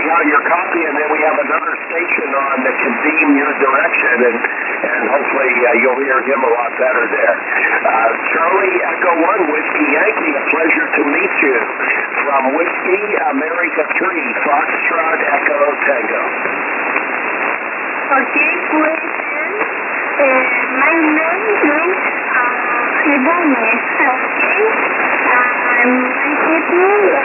out your copy, and then we have another station on that can beam your direction, and hopefully you'll hear him a lot better there. Charlie Echo 1, Whiskey Yankee, a pleasure to meet you. From Whiskey America 3, Foxtrot Echo Tango. Okay, question. My name is Ivone. Okay. My city,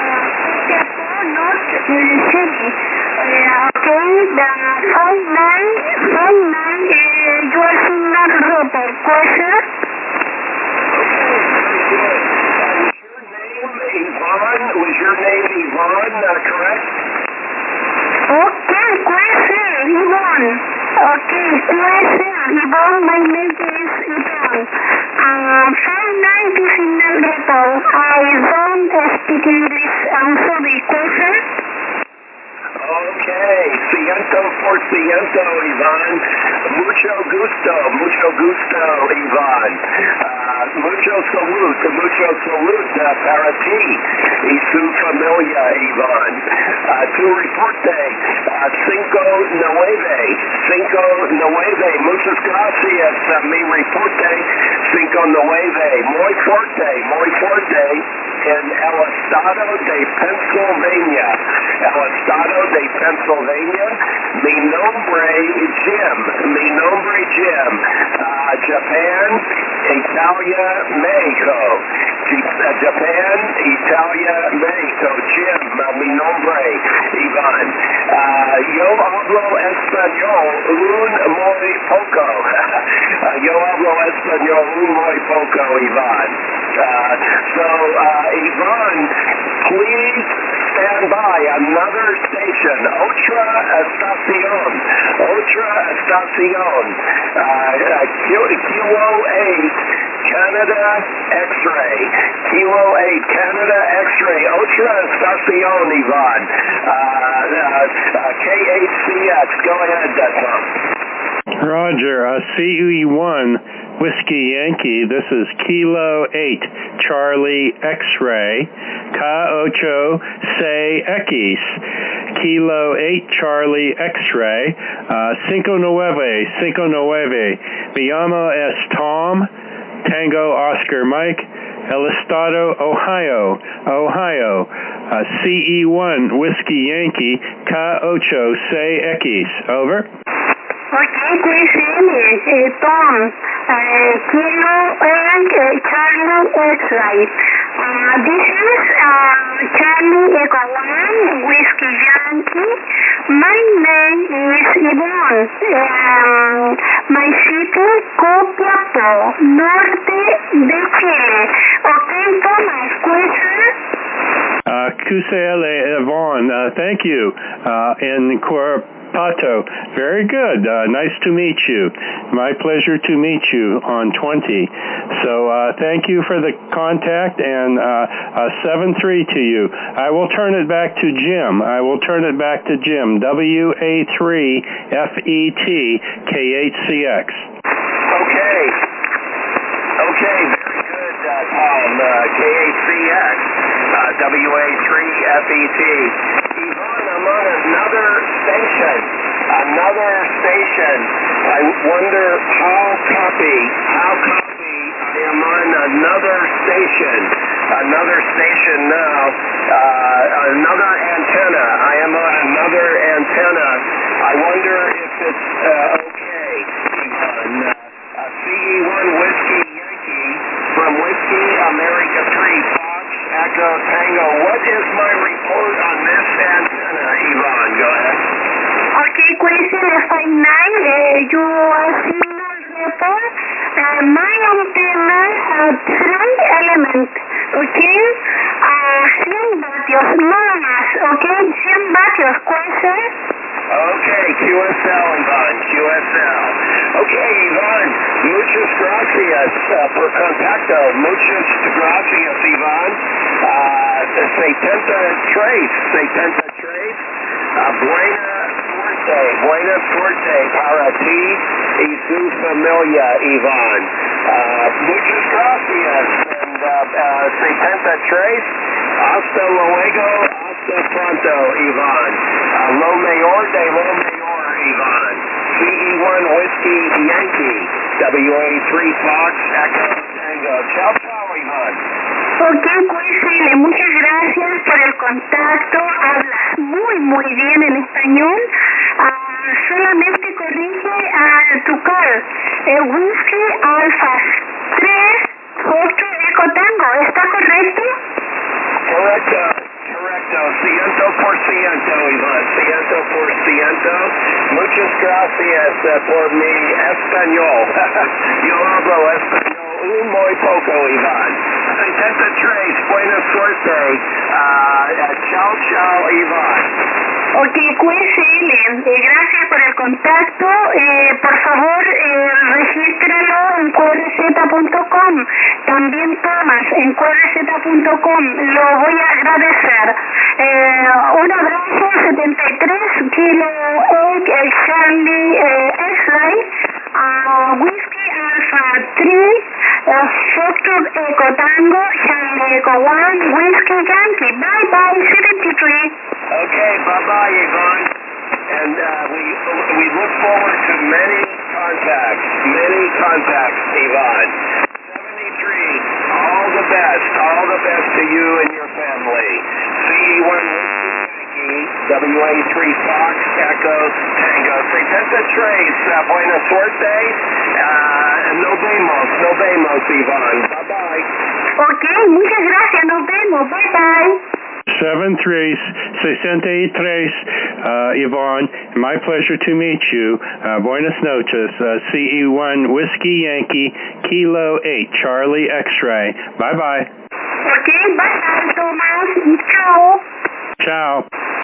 North City. Okay, the phone line, you are signal report. Question. Was your name Yvonne, correct? Okay, question, Yvonne. Okay, question, Yvonne, my name is Yvonne. Phone line to signal report. I don't speak English. I'm sorry, question. Okay, ciento por ciento, Yvonne. Mucho gusto, Yvonne. Mucho salute para ti y su familia, Yvonne. Tu reporte, 5-9, muchas gracias, mi reporte, 5-9, muy fuerte, en el estado de Pennsylvania. Mi nombre Jim. Japan, Italia, Mexico. Jim, mi nombre, Iván. Yo hablo español un muy poco. Iván. Iván, please stand by. Another station, Otra Estación. Kilo 8, Canada X-ray. Otra Estación, Iván. KHCX. Go ahead, Tom. Roger, CE1, Whiskey Yankee, this is Kilo 8, Charlie X-ray, Ka 8, Say X, Kilo 8, Charlie X-ray, 5-9, me llamo es Tom, Tango Oscar Mike, El Estado, Ohio, CE1, Whiskey Yankee, Ka 8, Say X, over. Okay, question is Tom, Kilo 8, Charlie X-ray. This is Charlie Echo 1, Whiskey Yankee. My name is Yvonne. My city, Copiapó, norte de Chile. Okay, Thomas, question? QCL Yvonne, thank you. In Pato. Very good. Nice to meet you. My pleasure to meet you on 20. So thank you for the contact, and 7-3 to you. I will turn it back to Jim. WA3FET KHCX. Okay, very good, Tom. KHCX, WA3FET. Yvonne, I'm on another station. I wonder how copy. I am on another station now. Another antenna. I am on another antenna. I wonder if it's okay. Yvonne, CE1 Whiskey Yankee from Whiskey America 3, Fox Echo Tango. What is my report on this antenna, Yvonne? Go ahead. Okay, question F9, you are signal report. My antenna has 3 elements, okay? 100 vatios, no más, okay? 100 vatios, question? Okay, QSL, Yvonne, QSL. Okay, Yvonne, muchas gracias por contacto. Muchas gracias, Yvonne. 70 Trace. Buena suerte para ti y su familia, Yvonne. Muchas gracias. And 70 Trace. Hasta luego. Hasta pronto, Yvonne. de Romeo, Ivan. CE1 Whiskey Yankee, WA3 Fox, Echo Tango. Chao, chao, Ivan. Ok, QSL, muchas gracias por el contacto. Hablas muy bien en español. Solamente corrige tu call. Whiskey Alpha 3 Foxtrot Echo Tango, ¿está correcto? Correcto. Ciento por ciento, Ivan. Ciento por ciento. Muchas gracias por mi español. Yo hablo español muy poco, Ivan. 73, buena suerte. Chao, Ivan. Ok, QSL, gracias por el contacto. Por favor, regístralo en qrz.com. También Thomas en qrz.com. Lo voy a agradecer. Un abrazo, 73, Kilo Egg, Charlie X-Ray, Whiskey Alpha 3, Foxtrot Echo Tango, Charlie Echo 1, Whiskey Yankee. Bye, 73. Okay, bye-bye, Yvonne. And we look forward to many contacts, Yvonne. 73, all the best to you and your family. CE1 Yankee, WA3 Fox, Echo Tango. 73, buena suerte. Nos vemos, Yvonne. Bye-bye. Ok, muchas gracias, nos vemos. Bye. 63, Yvonne, my pleasure to meet you. Buenas noches, CE1 Whiskey Yankee, Kilo 8, Charlie X-Ray. Bye-bye. Ok, bye, Thomas. Ciao. Ciao.